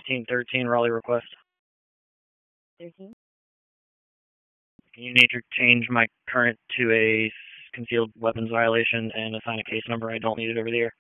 1313 Raleigh request. 13. You need to change my current to a concealed weapons violation and assign a case number. I don't need it over the air.